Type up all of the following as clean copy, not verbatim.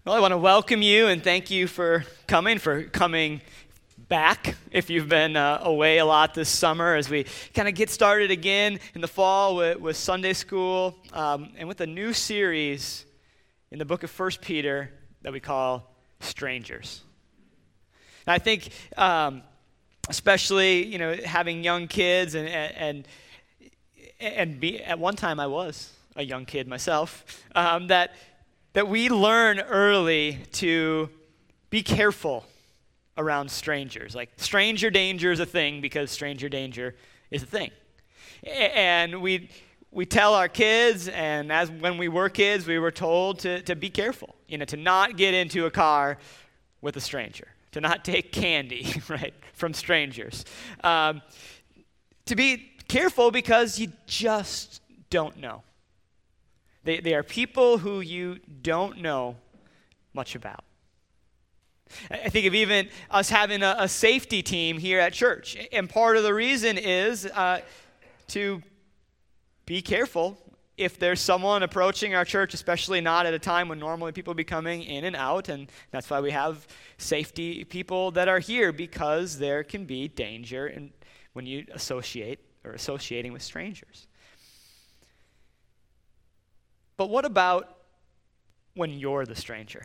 Well, I want to welcome you and thank you for coming back if you've been away a lot this summer as we kind of get started again in the fall with Sunday school and with a new series in the book of 1 Peter that we call Strangers. And I think especially, having young kids and at one time I was a young kid myself, that we learn early to be careful around strangers. Like, stranger danger is a thing because stranger danger is a thing. And we tell our kids, and when we were kids, we were told to be careful, to not get into a car with a stranger, to not take candy, right, from strangers. To be careful because you just don't know. They are people who you don't know much about. I think of even us having a safety team here at church. And part of the reason is to be careful if there's someone approaching our church, especially not at a time when normally people be coming in and out. And that's why we have safety people that are here, because there can be danger when you associating with strangers. But what about when you're the stranger?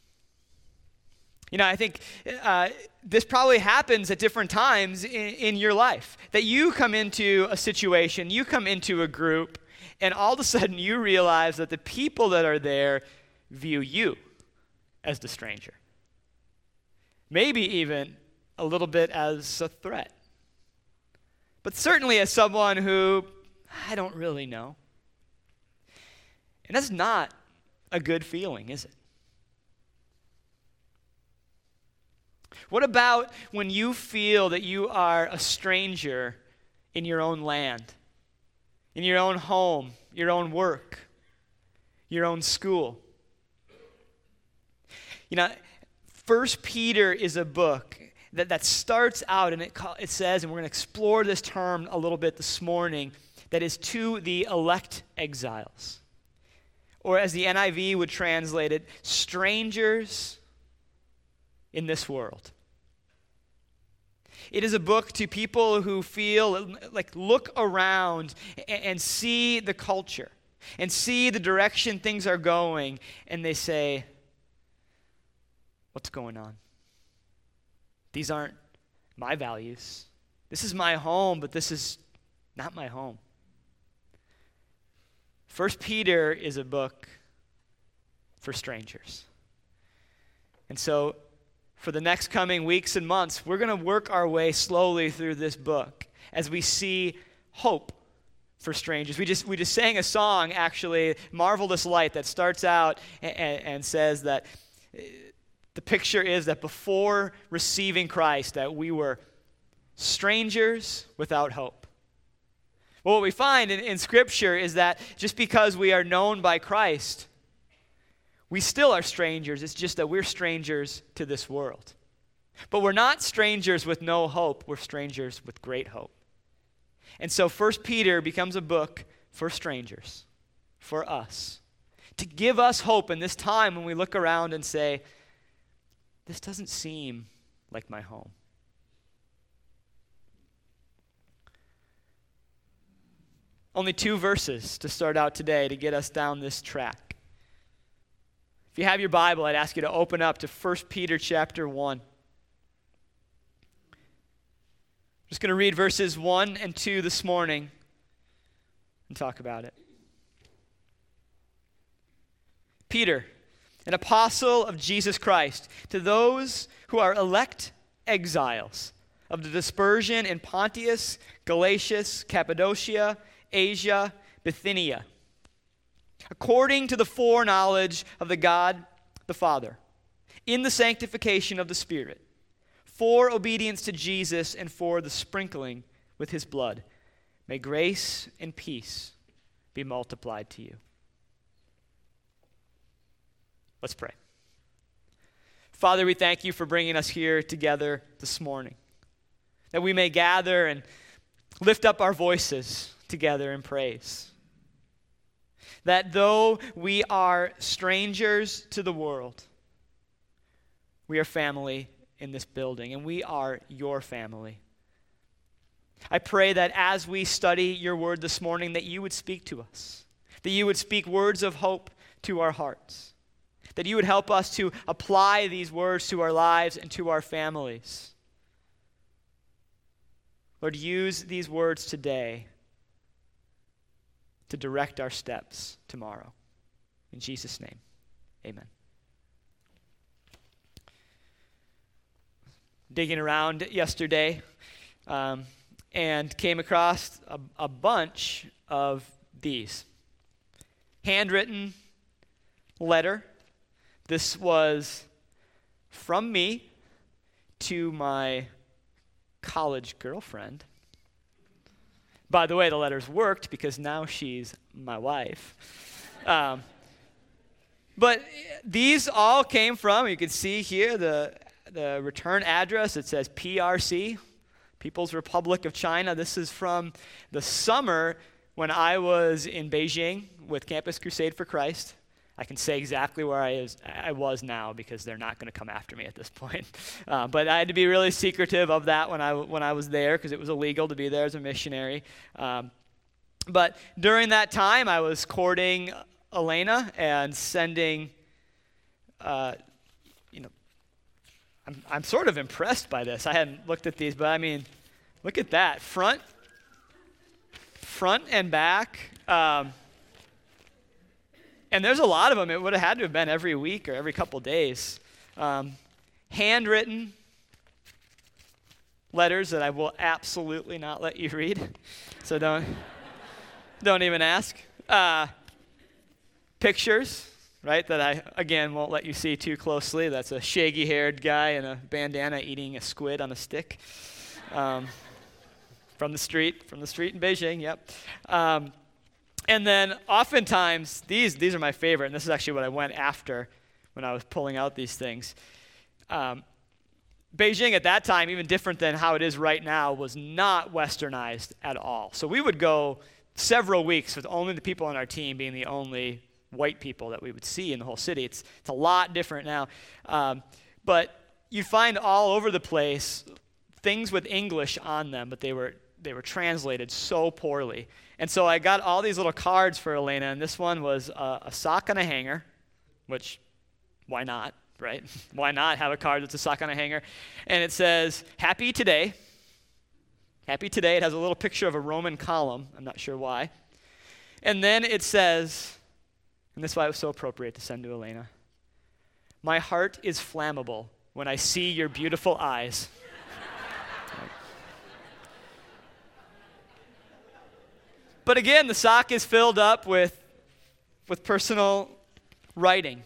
I think this probably happens at different times in your life, that you come into a situation, you come into a group, and all of a sudden you realize that the people that are there view you as the stranger. Maybe even a little bit as a threat. But certainly as someone who I don't really know. And that's not a good feeling, is it? What about when you feel that you are a stranger in your own land, in your own home, your own work, your own school? 1 Peter is a book that starts out, and it says, and we're going to explore this term a little bit this morning, that is to the elect exiles. Or as the NIV would translate it, strangers in this world. It is a book to people who feel like, look around and see the culture and see the direction things are going, and they say, what's going on? These aren't my values. This is my home, but this is not my home. 1 Peter is a book for strangers. And so for the next coming weeks and months, we're going to work our way slowly through this book as we see hope for strangers. We just sang a song, actually, Marvelous Light, that starts out and says that the picture is that before receiving Christ, that we were strangers without hope. Well, what we find in Scripture is that just because we are known by Christ, we still are strangers. It's just that we're strangers to this world. But we're not strangers with no hope. We're strangers with great hope. And so 1 Peter becomes a book for strangers, for us, to give us hope in this time when we look around and say, this doesn't seem like my home. Only 2 verses to start out today to get us down this track. If you have your Bible, I'd ask you to open up to 1 Peter chapter 1. I'm just going to read verses 1 and 2 this morning and talk about it. Peter, an apostle of Jesus Christ, to those who are elect exiles of the dispersion in Pontus, Galatia, Cappadocia, Asia, Bithynia, according to the foreknowledge of the God the Father, in the sanctification of the Spirit, for obedience to Jesus and for the sprinkling with his blood, may grace and peace be multiplied to you. Let's pray. Father, we thank you for bringing us here together this morning, that we may gather and lift up our voices together in praise. That though we are strangers to the world, We are family in this building, and we are your family. I pray that as we study your word this morning, that you would speak to us, that you would speak words of hope to our hearts, that you would help us to apply these words to our lives and to our families. Lord, use these words today to direct our steps tomorrow. In Jesus' name, amen. Digging around yesterday and came across a bunch of these. Handwritten letter. This was from me to my college girlfriend. By the way, the letters worked because now she's my wife. But these all came from, you can see here, the return address. It says PRC, People's Republic of China. This is from the summer when I was in Beijing with Campus Crusade for Christ. I can say exactly where I was now because they're not going to come after me at this point. But I had to be really secretive of that when I was there because it was illegal to be there as a missionary. But during that time, I was courting Elena and sending, I'm sort of impressed by this. I hadn't looked at these, but I mean, look at that. Front and back. And there's a lot of them. It would have had to have been every week or every couple days. Handwritten letters that I will absolutely not let you read. So don't even ask. Pictures, right, that I, again, won't let you see too closely. That's a shaggy-haired guy in a bandana eating a squid on a stick. From the street in Beijing, yep. And then oftentimes, these are my favorite, and this is actually what I went after when I was pulling out these things. Beijing at that time, even different than how it is right now, was not westernized at all. So we would go several weeks with only the people on our team being the only white people that we would see in the whole city. It's a lot different now. But you find all over the place things with English on them, but they were translated so poorly. And so I got all these little cards for Elena, and this one was a sock on a hanger, which, why not, right? Why not have a card that's a sock on a hanger? And it says, Happy Today. Happy Today. It has a little picture of a Roman column. I'm not sure why. And then it says, and this is why it was so appropriate to send to Elena, My heart is flammable when I see your beautiful eyes. But again, the sock is filled up with personal writing.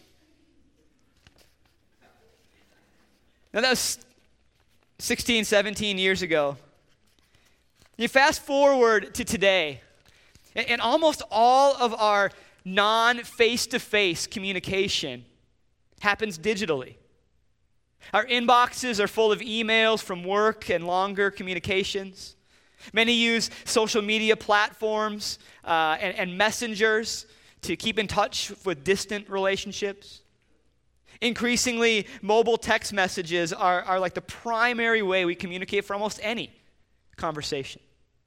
Now that was 16, 17 years ago. You fast forward to today, and almost all of our non-face-to-face communication happens digitally. Our inboxes are full of emails from work and longer communications. Many use social media platforms and messengers to keep in touch with distant relationships. Increasingly, mobile text messages are like the primary way we communicate for almost any conversation.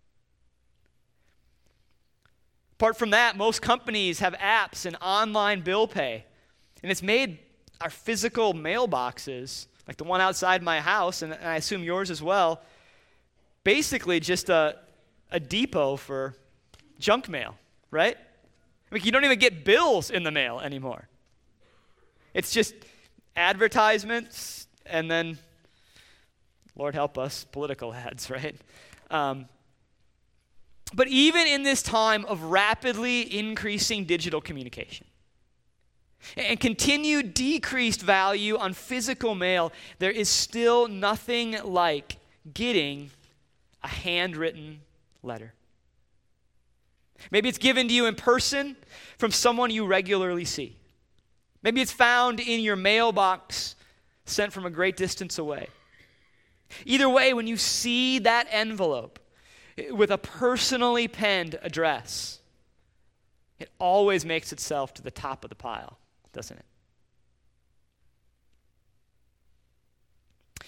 Apart from that, most companies have apps and online bill pay. And it's made our physical mailboxes, like the one outside my house, and I assume yours as well, basically just a depot for junk mail, right? I mean, you don't even get bills in the mail anymore. It's just advertisements and then, Lord help us, political ads, right? But even in this time of rapidly increasing digital communication and continued decreased value on physical mail, there is still nothing like getting a handwritten letter. Maybe it's given to you in person from someone you regularly see. Maybe it's found in your mailbox, sent from a great distance away. Either way, when you see that envelope with a personally penned address, it always makes itself to the top of the pile, doesn't it?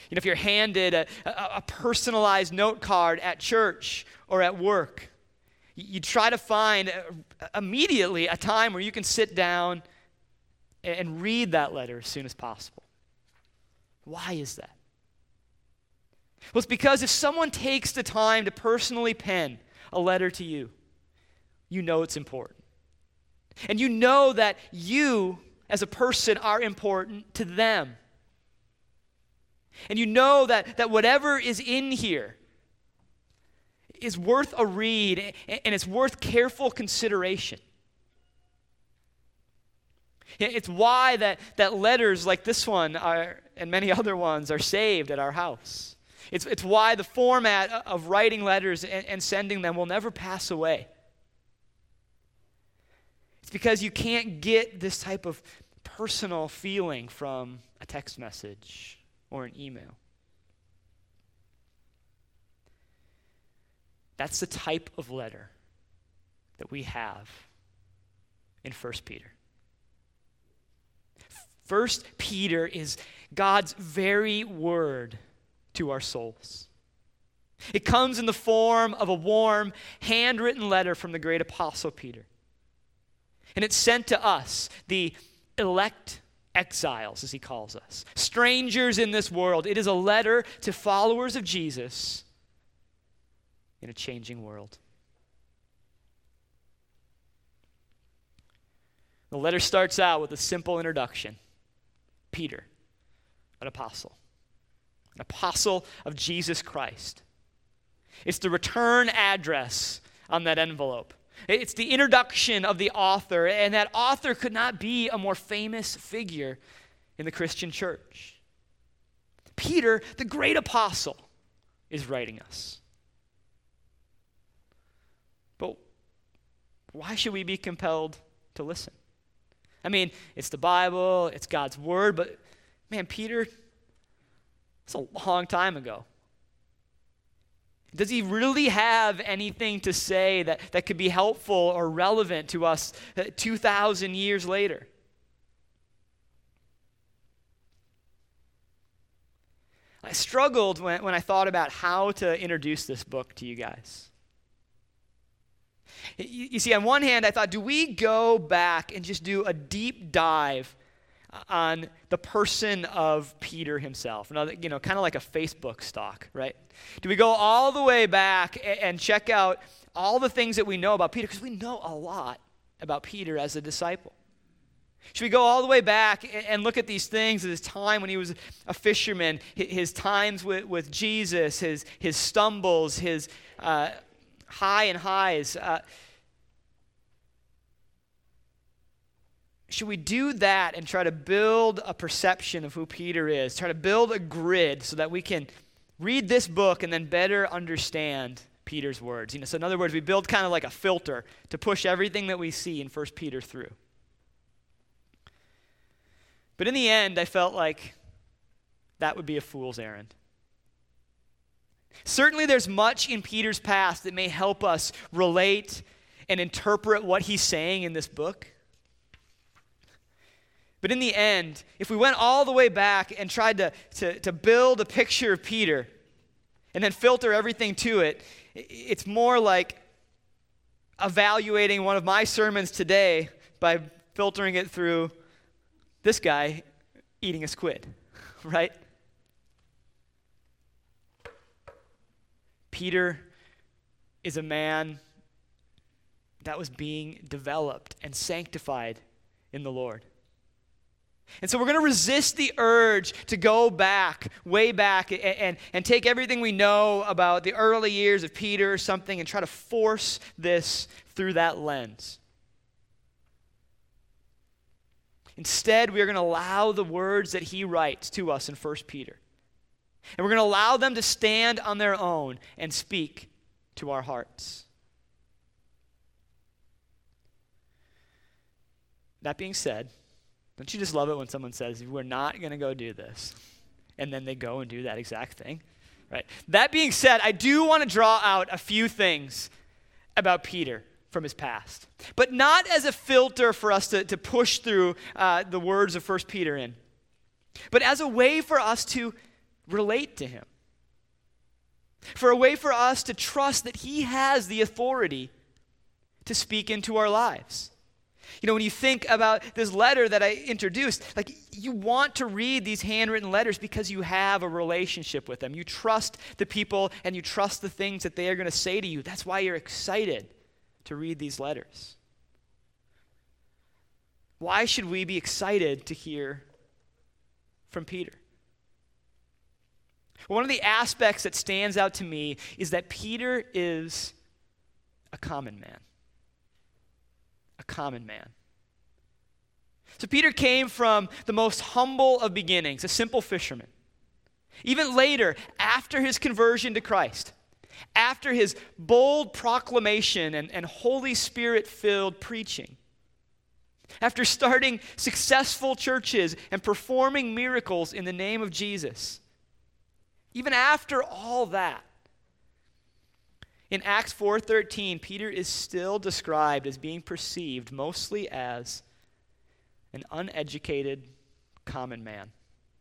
If you're handed a personalized note card at church or at work, you try to find immediately a time where you can sit down and read that letter as soon as possible. Why is that? Well, it's because if someone takes the time to personally pen a letter to you, you know it's important. And you know that you, as a person, are important to them. And you know that whatever is in here is worth a read, and it's worth careful consideration. It's why that letters like this one and many other ones are saved at our house. It's why the format of writing letters and sending them will never pass away. It's because you can't get this type of personal feeling from a text message or an email. That's the type of letter that we have in 1 Peter. 1 Peter is God's very word to our souls. It comes in the form of a warm, handwritten letter from the great apostle Peter. And it's sent to us, the elect exiles, as he calls us, strangers in this world. It is a letter to followers of Jesus in a changing world. The letter starts out with a simple introduction. Peter, an apostle of Jesus Christ. It's the return address on that envelope. It's the introduction of the author, and that author could not be a more famous figure in the Christian church. Peter, the great apostle, is writing us. But why should we be compelled to listen? I mean, it's the Bible, it's God's word, but man, Peter, it's a long time ago. Does he really have anything to say that could be helpful or relevant to us 2,000 years later? I struggled when I thought about how to introduce this book to you guys. You see, on one hand, I thought, do we go back and just do a deep dive on the person of Peter himself? Kind of like a Facebook stalk, right? Do we go all the way back and check out all the things that we know about Peter? Because we know a lot about Peter as a disciple. Should we go all the way back and look at these things, his time when he was a fisherman, his times with Jesus, his stumbles, his high and highs? Should we do that and try to build a perception of who Peter is, try to build a grid so that we can read this book and then better understand Peter's words? So in other words, we build kind of like a filter to push everything that we see in 1 Peter through. But in the end, I felt like that would be a fool's errand. Certainly there's much in Peter's past that may help us relate and interpret what he's saying in this book. But in the end, if we went all the way back and tried to build a picture of Peter and then filter everything to it, it's more like evaluating one of my sermons today by filtering it through this guy eating a squid, right? Peter is a man that was being developed and sanctified in the Lord. And so we're going to resist the urge to go back, way back, and take everything we know about the early years of Peter or something and try to force this through that lens. Instead, we are going to allow the words that he writes to us in 1 Peter. And we're going to allow them to stand on their own and speak to our hearts. That being said, don't you just love it when someone says, we're not going to go do this, and then they go and do that exact thing, right? That being said, I do want to draw out a few things about Peter from his past, but not as a filter for us to push through the words of 1 Peter in, but as a way for us to relate to him. For a way for us to trust that he has the authority to speak into our lives. You know, when you think about this letter that I introduced, like, you want to read these handwritten letters because you have a relationship with them. You trust the people and you trust the things that they are going to say to you. That's why you're excited to read these letters. Why should we be excited to hear from Peter? One of the aspects that stands out to me is that Peter is a common man. A common man. So Peter came from the most humble of beginnings, a simple fisherman. Even later, after his conversion to Christ, after his bold proclamation and Holy Spirit-filled preaching, after starting successful churches and performing miracles in the name of Jesus, even after all that, in Acts 4:13, Peter is still described as being perceived mostly as an uneducated common man.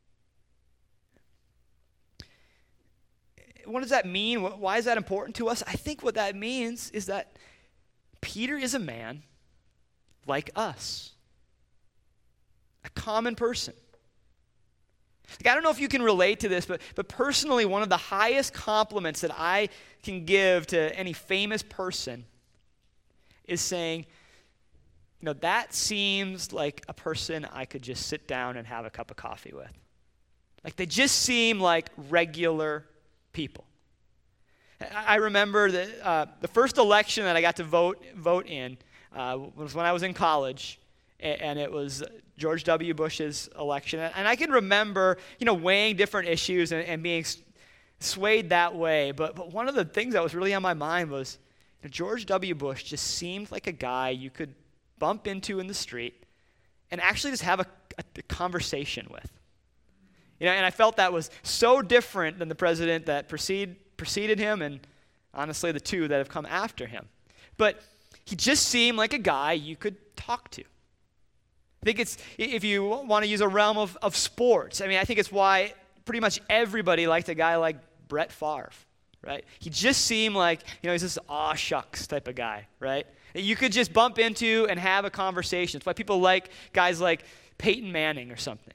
What does that mean? Why is that important to us? I think what that means is that Peter is a man like us, a common person. Like, I don't know if you can relate to this, but personally, one of the highest compliments that I can give to any famous person is saying, you know, that seems like a person I could just sit down and have a cup of coffee with. Like, they just seem like regular people. I remember the first election that I got to vote in was when I was in college, and it was George W. Bush's election. And I can remember, you know, weighing different issues and being swayed that way. But one of the things that was really on my mind was, you know, George W. Bush just seemed like a guy you could bump into in the street and actually just have a conversation with. You know, and I felt that was so different than the president that preceded him, and honestly the two that have come after him. But he just seemed like a guy you could talk to. I think it's, if you want to use a realm of sports, I mean, I think it's why pretty much everybody liked a guy like Brett Favre, right? He just seemed like, you know, he's this aw shucks type of guy, right? That you could just bump into and have a conversation. It's why people like guys like Peyton Manning or something.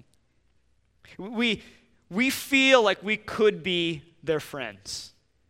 We feel like we could be their friends.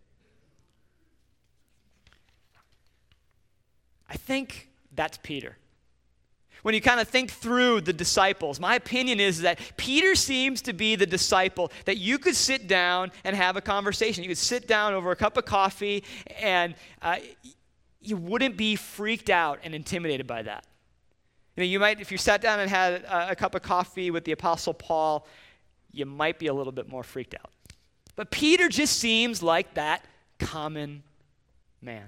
I think that's Peter. When you kind of think through the disciples, my opinion is that Peter seems to be the disciple that you could sit down and have a conversation. You could sit down over a cup of coffee and you wouldn't be freaked out and intimidated by that. You know, you might, if you sat down and had a cup of coffee with the Apostle Paul, you might be a little bit more freaked out. But Peter just seems like that common man.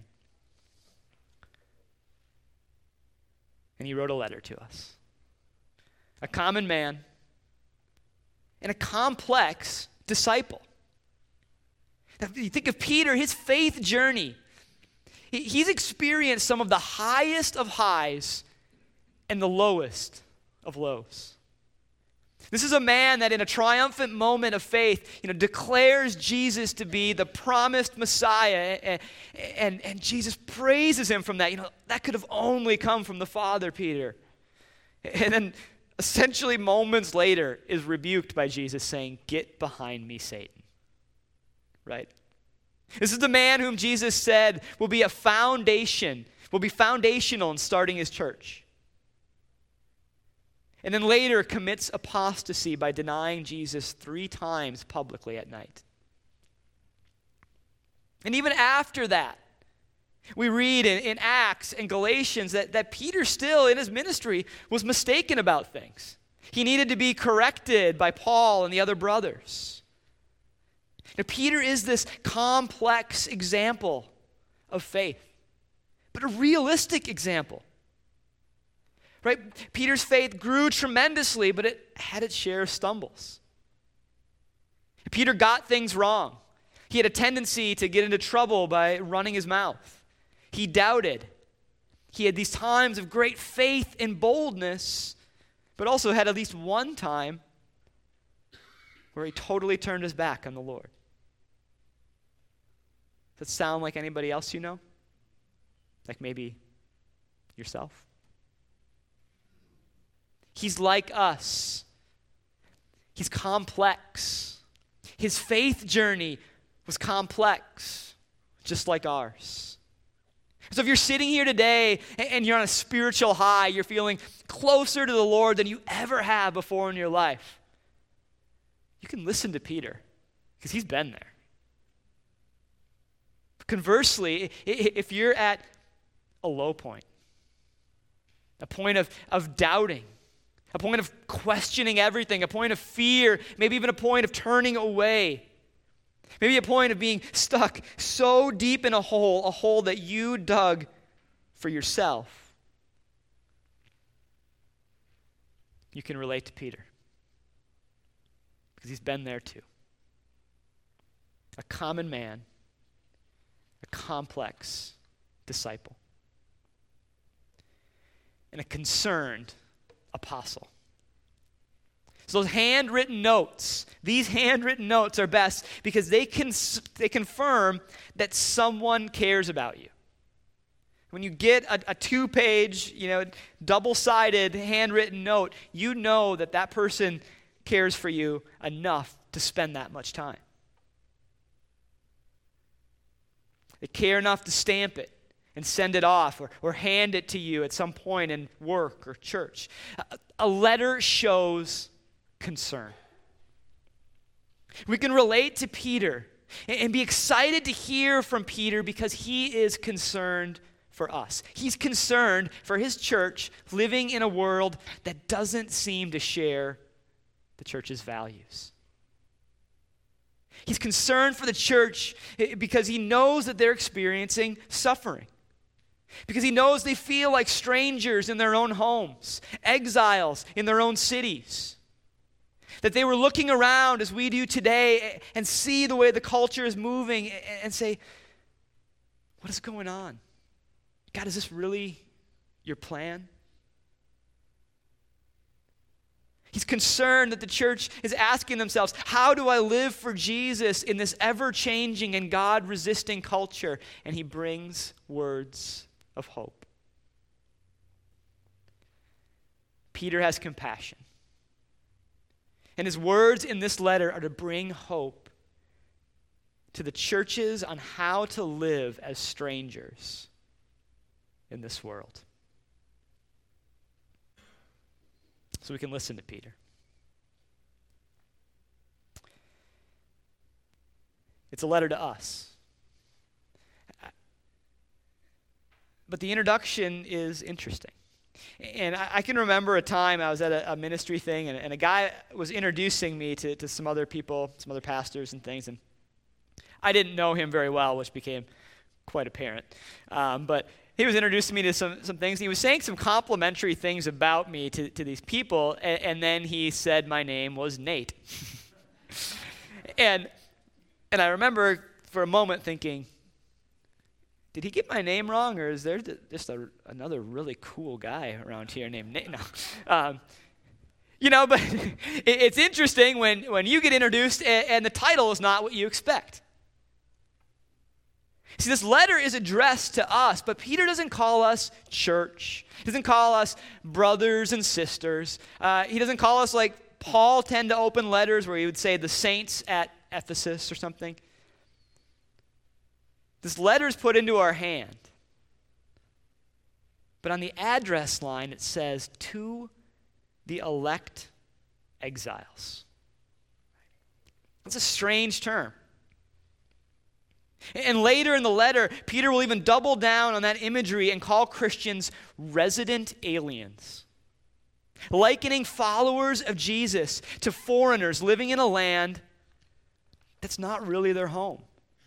And he wrote a letter to us. A common man and a complex disciple. Now, you think of Peter, his faith journey. He's experienced some of the highest of highs and the lowest of lows. This is a man that in a triumphant moment of faith, you know, declares Jesus to be the promised Messiah, and Jesus praises him from that. You know, that could have only come from the Father, Peter. And then essentially moments later is rebuked by Jesus saying, "Get behind me, Satan." Right? This is the man whom Jesus said will be foundational in starting his church. And then later commits apostasy by denying Jesus 3 times publicly at night. And even after that, we read in Acts and Galatians that Peter still in his ministry was mistaken about things. He needed to be corrected by Paul and the other brothers. Now, Peter is this complex example of faith, but a realistic example. Right? Peter's faith grew tremendously, but it had its share of stumbles. Peter got things wrong. He had a tendency to get into trouble by running his mouth. He doubted. He had these times of great faith and boldness, but also had at least one time where he totally turned his back on the Lord. Does that sound like anybody else you know? Like maybe yourself? He's like us. He's complex. His faith journey was complex, just like ours. So if you're sitting here today and you're on a spiritual high, you're feeling closer to the Lord than you ever have before in your life, you can listen to Peter because he's been there. Conversely, if you're at a low point, a point of doubting, a point of questioning everything, a point of fear, maybe even a point of turning away, maybe a point of being stuck so deep in a hole that you dug for yourself, you can relate to Peter because he's been there too. A common man, a complex disciple, and a concerned apostle. So those handwritten notes, these handwritten notes are best because they confirm that someone cares about you. When you get a 2-page, double-sided handwritten note, you know that that person cares for you enough to spend that much time. They care enough to stamp it and send it off or hand it to you at some point in work or church. A letter shows concern. We can relate to Peter and be excited to hear from Peter because he is concerned for us. He's concerned for his church living in a world that doesn't seem to share the church's values. He's concerned for the church because he knows that they're experiencing suffering. Because he knows they feel like strangers in their own homes, exiles in their own cities. That they were looking around as we do today and see the way the culture is moving and say, what is going on? God, is this really your plan? He's concerned that the church is asking themselves, how do I live for Jesus in this ever-changing and God-resisting culture? And he brings words of hope. Peter has compassion. And his words in this letter are to bring hope to the churches on how to live as strangers in this world. So we can listen to Peter. It's a letter to us. But the introduction is interesting. And I can remember a time I was at a ministry thing, and a guy was introducing me to some other people, some other pastors and things, and I didn't know him very well, which became quite apparent. But he was introducing me to some things. He was saying some complimentary things about me to these people, and then he said my name was Nate. and I remember for a moment thinking, did he get my name wrong, or is there just another really cool guy around here named Nate? No. But it's interesting when you get introduced and the title is not what you expect. See, this letter is addressed to us, but Peter doesn't call us church. He doesn't call us brothers and sisters. He doesn't call us like Paul tend to open letters where he would say the saints at Ephesus or something. This letter is put into our hand. But on the address line, it says, to the elect exiles. That's a strange term. And later in the letter, Peter will even double down on that imagery and call Christians resident aliens, likening followers of Jesus to foreigners living in a land that's not really their home.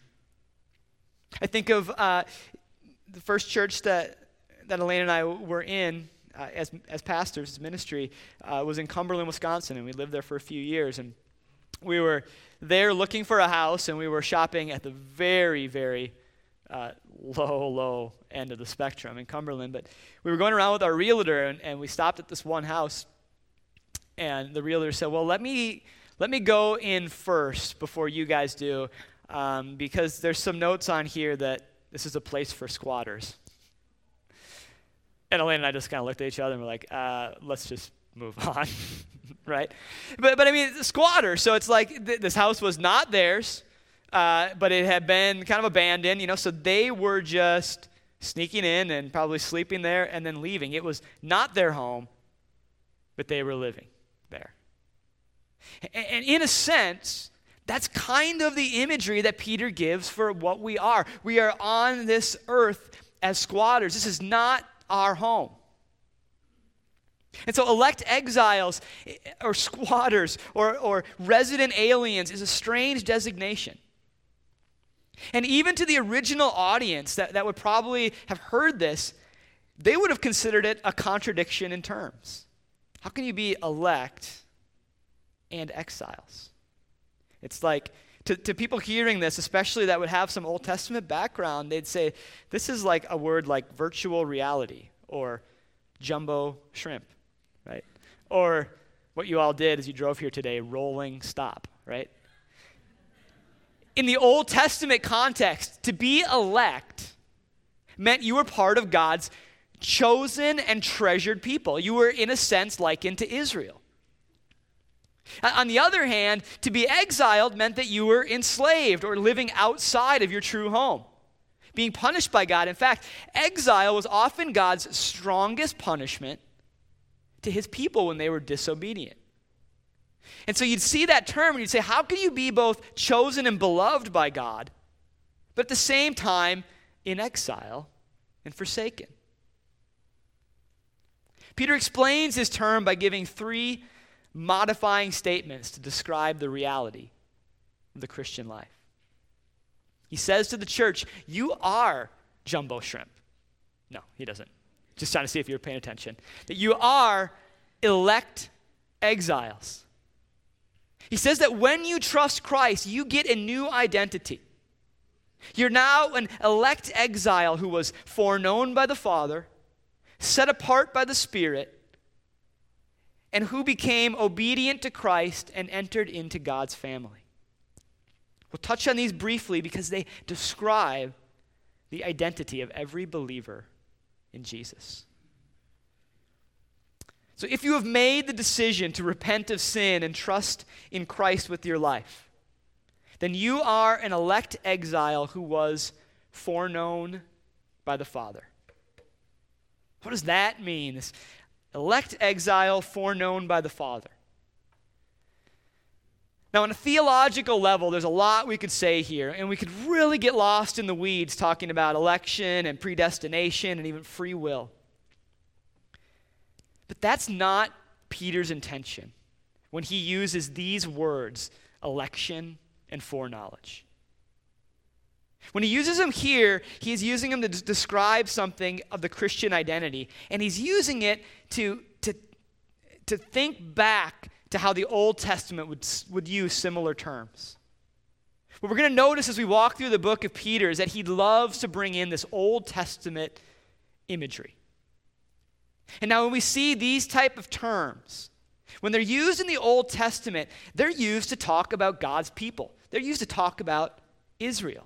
I think of the first church that Elaine and I were in as pastors, as ministry, was in Cumberland, Wisconsin, and we lived there for a few years. And we were there looking for a house, and we were shopping at the very, very low end of the spectrum in Cumberland. But we were going around with our realtor, and we stopped at this one house, and the realtor said, well, let me let me go in first before you guys do, because there's some notes on here that this is a place for squatters. And Elaine and I just kind of looked at each other and we're like, let's just move on, right? But I mean, squatters, so it's like this house was not theirs, but it had been kind of abandoned, so they were just sneaking in and probably sleeping there and then leaving. It was not their home, but they were living there. And in a sense, that's kind of the imagery that Peter gives for what we are. We are on this earth as squatters. This is not our home. And so elect exiles or squatters or resident aliens is a strange designation. And even to the original audience that would probably have heard this, they would have considered it a contradiction in terms. How can you be elect and exiles? It's like, to people hearing this, especially that would have some Old Testament background, they'd say, this is like a word like virtual reality or jumbo shrimp, right? Or what you all did as you drove here today, rolling stop, right? In the Old Testament context, to be elect meant you were part of God's chosen and treasured people. You were, in a sense, likened to Israel. On the other hand, to be exiled meant that you were enslaved or living outside of your true home, being punished by God. In fact, exile was often God's strongest punishment to his people when they were disobedient. And so you'd see that term and you'd say, how can you be both chosen and beloved by God, but at the same time in exile and forsaken? Peter explains his term by giving 3 modifying statements to describe the reality of the Christian life. He says to the church, you are jumbo shrimp. No, he doesn't. Just trying to see if you're paying attention. That you are elect exiles. He says that when you trust Christ, you get a new identity. You're now an elect exile who was foreknown by the Father, set apart by the Spirit, and who became obedient to Christ and entered into God's family. We'll touch on these briefly because they describe the identity of every believer in Jesus. So if you have made the decision to repent of sin and trust in Christ with your life, then you are an elect exile who was foreknown by the Father. What does that mean? This elect exile foreknown by the Father. Now, on a theological level, there's a lot we could say here, and we could really get lost in the weeds talking about election and predestination and even free will. But that's not Peter's intention when he uses these words, election and foreknowledge. When he uses them here, he's using them to describe something of the Christian identity, and he's using it to think back to how the Old Testament would use similar terms. What we're going to notice as we walk through the book of Peter is that he loves to bring in this Old Testament imagery. And now when we see these type of terms, when they're used in the Old Testament, they're used to talk about God's people. They're used to talk about Israel.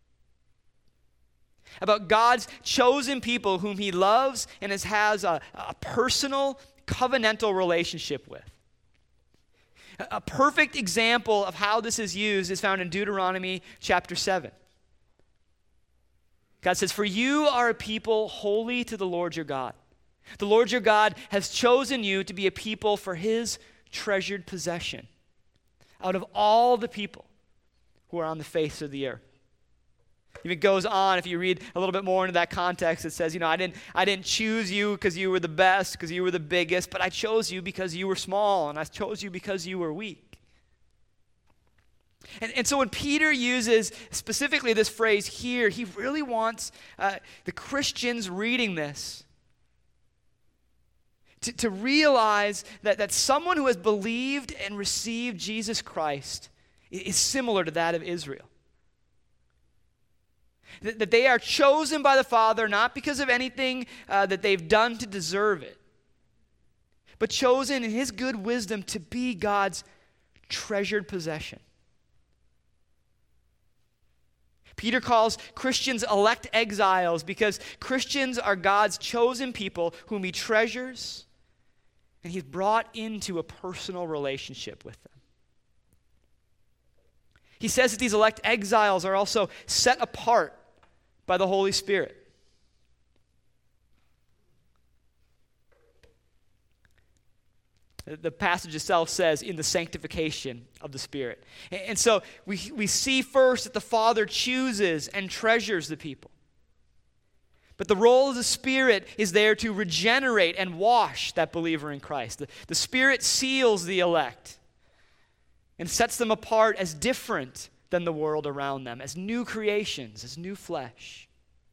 About God's chosen people whom he loves and has a personal, covenantal relationship with. A perfect example of how this is used is found in Deuteronomy chapter 7. God says, "For you are a people holy to the Lord your God. The Lord your God has chosen you to be a people for his treasured possession out of all the people who are on the face of the earth." It goes on, if you read a little bit more into that context, it says, I didn't choose you because you were the best, because you were the biggest, but I chose you because you were small, and I chose you because you were weak. And so when Peter uses specifically this phrase here, he really wants the Christians reading this to realize that someone who has believed and received Jesus Christ is similar to that of Israel. That they are chosen by the Father not because of anything that they've done to deserve it, but chosen in his good wisdom to be God's treasured possession. Peter calls Christians elect exiles because Christians are God's chosen people whom he treasures, and he's brought into a personal relationship with them. He says that these elect exiles are also set apart by the Holy Spirit. The passage itself says, in the sanctification of the Spirit. And so we see first that the Father chooses and treasures the people. But the role of the Spirit is there to regenerate and wash that believer in Christ. The Spirit seals the elect and sets them apart as different than the world around them, as new creations, as new flesh.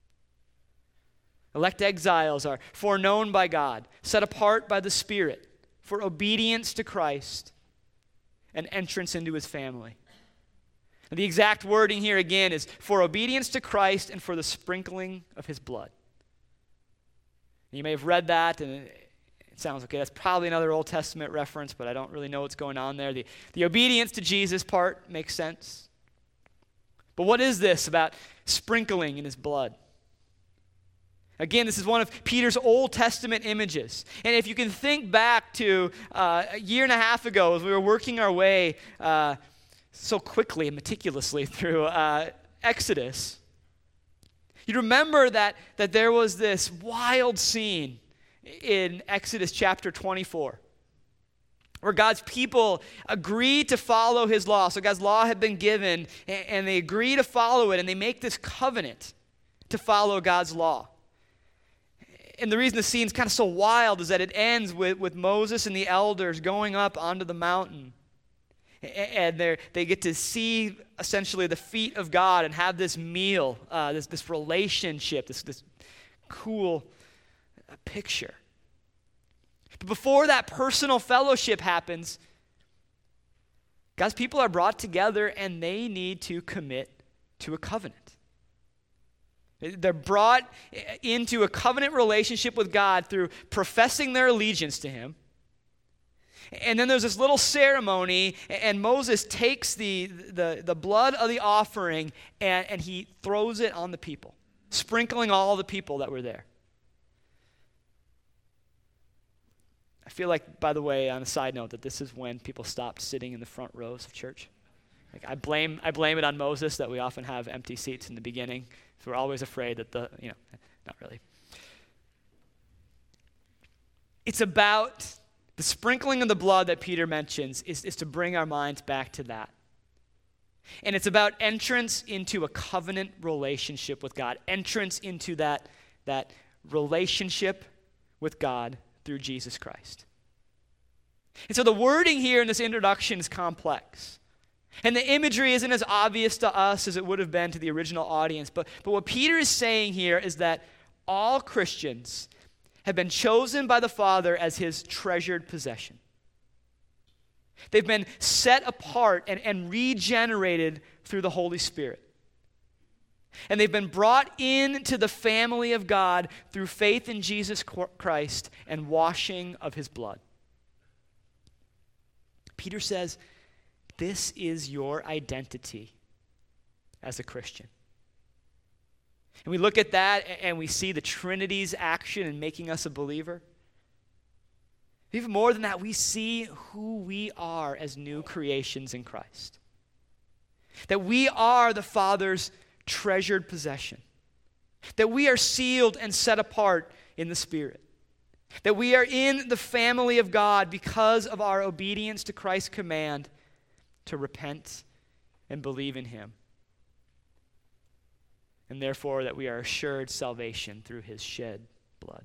Elect exiles are foreknown by God, set apart by the Spirit, for obedience to Christ and entrance into his family. And the exact wording here again is for obedience to Christ and for the sprinkling of his blood. And you may have read that and it sounds okay. That's probably another Old Testament reference, but I don't really know what's going on there. The obedience to Jesus part makes sense. But what is this about sprinkling in his blood? Again, this is one of Peter's Old Testament images. And if you can think back to a year and a half ago as we were working our way so quickly and meticulously through Exodus, you remember that there was this wild scene in Exodus chapter 24 where God's people agree to follow his law. So God's law had been given, and they agree to follow it, and they make this covenant to follow God's law. And the reason the scene's kind of so wild is that it ends with Moses and the elders going up onto the mountain. And they get to see essentially the feet of God and have this meal, this relationship, this cool picture. But before that personal fellowship happens, God's people are brought together and they need to commit to a covenant. They're brought into a covenant relationship with God through professing their allegiance to him. And then there's this little ceremony, and Moses takes the blood of the offering and he throws it on the people, sprinkling all the people that were there. I feel like, by the way, on a side note, that this is when people stopped sitting in the front rows of church. Like I blame it on Moses that we often have empty seats in the beginning. So we're always afraid that not really. It's about the sprinkling of the blood that Peter mentions is to bring our minds back to that. And it's about entrance into a covenant relationship with God, entrance into that relationship with God through Jesus Christ. And so the wording here in this introduction is complex. And the imagery isn't as obvious to us as it would have been to the original audience. But what Peter is saying here is that all Christians have been chosen by the Father as his treasured possession. They've been set apart and regenerated through the Holy Spirit. And they've been brought into the family of God through faith in Jesus Christ and washing of his blood. Peter says, this is your identity as a Christian. And we look at that and we see the Trinity's action in making us a believer. Even more than that, we see who we are as new creations in Christ. That we are the Father's treasured possession. That we are sealed and set apart in the Spirit. That we are in the family of God because of our obedience to Christ's command to repent and believe in him. And therefore that we are assured salvation through his shed blood.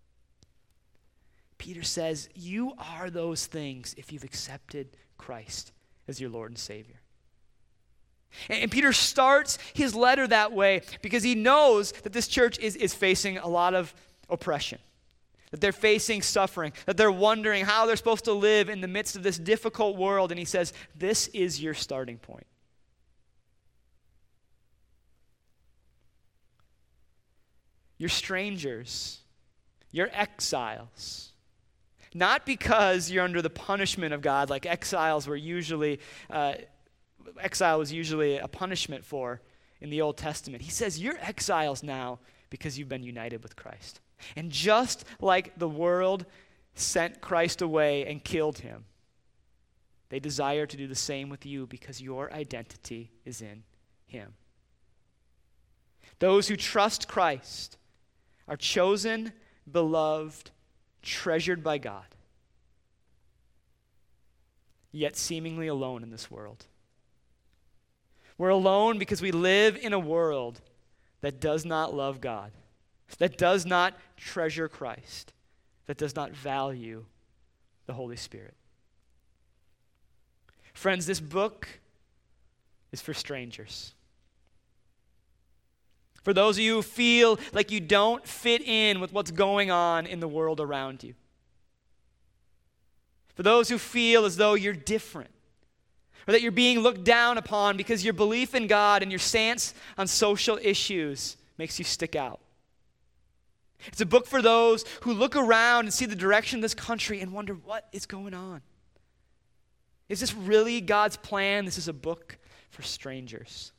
Peter says, you are those things if you've accepted Christ as your Lord and Savior. And Peter starts his letter that way because he knows that this church is facing a lot of oppression. That they're facing suffering, that they're wondering how they're supposed to live in the midst of this difficult world. And he says, this is your starting point. You're strangers. You're exiles. not because you're under the punishment of God, like exile was usually a punishment for in the Old Testament. He says you're exiles now because you've been united with Christ. And just like the world sent Christ away and killed him, they desire to do the same with you because your identity is in him. Those who trust Christ are chosen, beloved, treasured by God, yet seemingly alone in this world. We're alone because we live in a world that does not love God, that does not treasure Christ, that does not value the Holy Spirit. Friends, this book is for strangers. For those of you who feel like you don't fit in with what's going on in the world around you. For those who feel as though you're different, or that you're being looked down upon because your belief in God and your stance on social issues makes you stick out. It's a book for those who look around and see the direction of this country and wonder what is going on. Is this really God's plan? This is a book for strangers.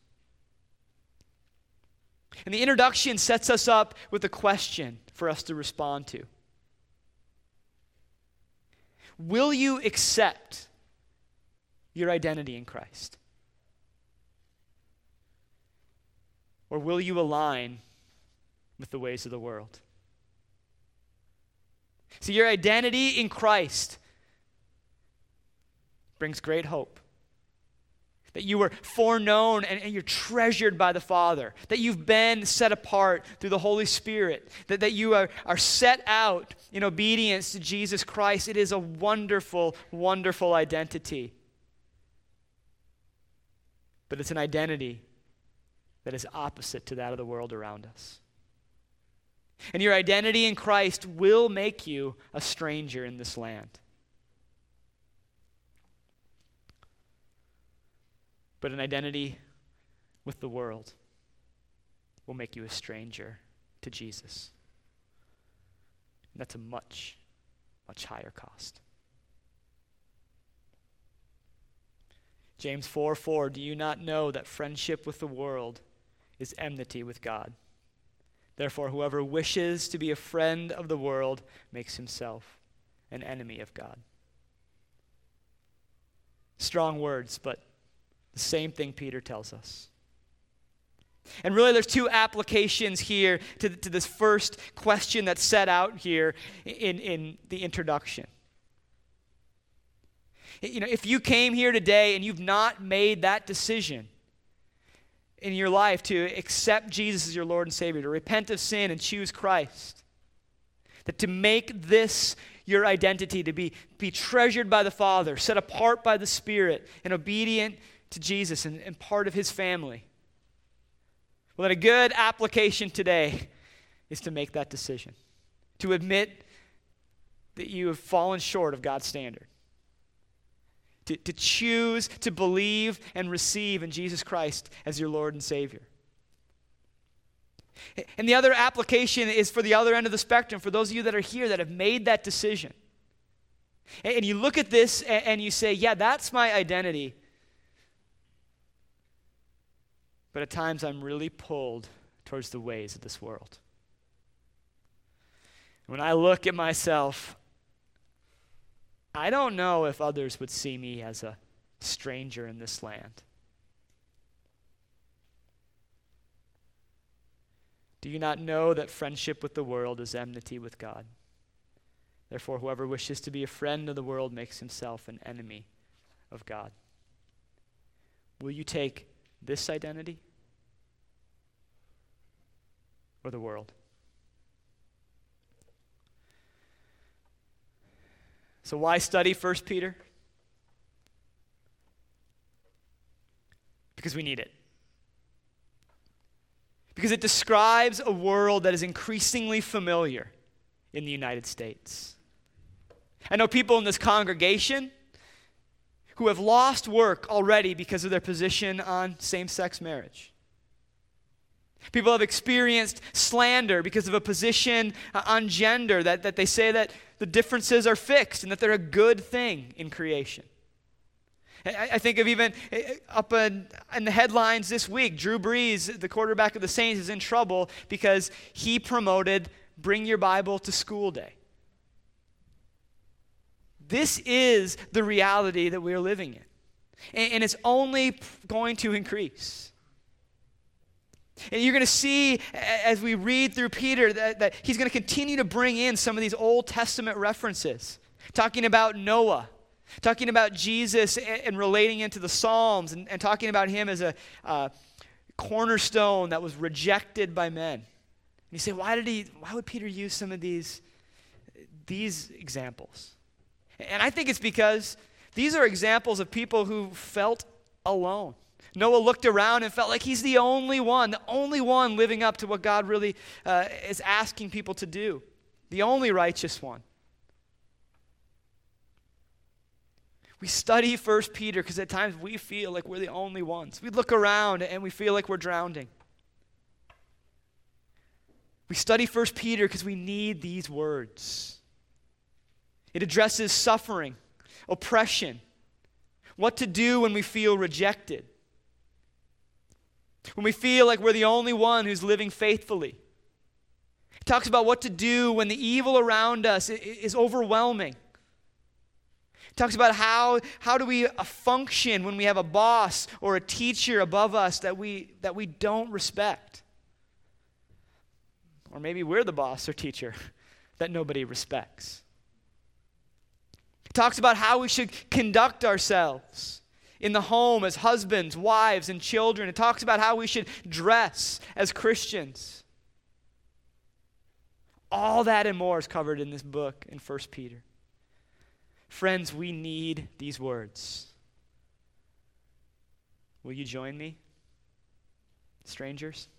And the introduction sets us up with a question for us to respond to. Will you accept your identity in Christ? Or will you align with the ways of the world? See, your identity in Christ brings great hope. That you were foreknown and you're treasured by the Father. That you've been set apart through the Holy Spirit. That you are set out in obedience to Jesus Christ. It is a wonderful, wonderful identity. But it's an identity that is opposite to that of the world around us. And your identity in Christ will make you a stranger in this land. But an identity with the world will make you a stranger to Jesus. And that's a much, much higher cost. James 4:4, do you not know that friendship with the world is enmity with God? Therefore, whoever wishes to be a friend of the world makes himself an enemy of God. Strong words, but the same thing Peter tells us. And really there's two applications here to this first question that's set out here in the introduction. You know, if you came here today and you've not made that decision in your life to accept Jesus as your Lord and Savior, to repent of sin and choose Christ, that to make this your identity, to be treasured by the Father, set apart by the Spirit, and obedient to Jesus and part of his family. Well, then a good application today is to make that decision. To admit that you have fallen short of God's standard. To choose to believe and receive in Jesus Christ as your Lord and Savior. And the other application is for the other end of the spectrum, for those of you that are here that have made that decision. And you look at this and you say, yeah, that's my identity. But at times I'm really pulled towards the ways of this world. When I look at myself, I don't know if others would see me as a stranger in this land. Do you not know that friendship with the world is enmity with God? Therefore, whoever wishes to be a friend of the world makes himself an enemy of God. Will you take this identity or the world? So why study 1 Peter? Because we need it. Because it describes a world that is increasingly familiar in the United States. I know people in this congregation who have lost work already because of their position on same-sex marriage. People have experienced slander because of a position on gender, that they say that the differences are fixed and that they're a good thing in creation. I think of even up in the headlines this week, Drew Brees, the quarterback of the Saints, is in trouble because he promoted Bring Your Bible to School Day. This is the reality that we are living in. And it's only going to increase. And you're going to see as we read through Peter that he's going to continue to bring in some of these Old Testament references, talking about Noah, talking about Jesus and relating into the Psalms, and talking about him as a cornerstone that was rejected by men. And you say, why would Peter use some of these examples? And I think it's because these are examples of people who felt alone. Noah looked around and felt like he's the only one living up to what God really is asking people to do, the only righteous one. We study 1 Peter because at times we feel like we're the only ones. We look around and we feel like we're drowning. We study 1 Peter because we need these words. It addresses suffering, oppression, what to do when we feel rejected, when we feel like we're the only one who's living faithfully. It talks about what to do when the evil around us is overwhelming. It talks about how do we function when we have a boss or a teacher above us that we don't respect. Or maybe we're the boss or teacher that nobody respects. It talks about how we should conduct ourselves in the home as husbands, wives, and children. It talks about how we should dress as Christians. All that and more is covered in this book in 1 Peter. Friends, we need these words. Will you join me, strangers?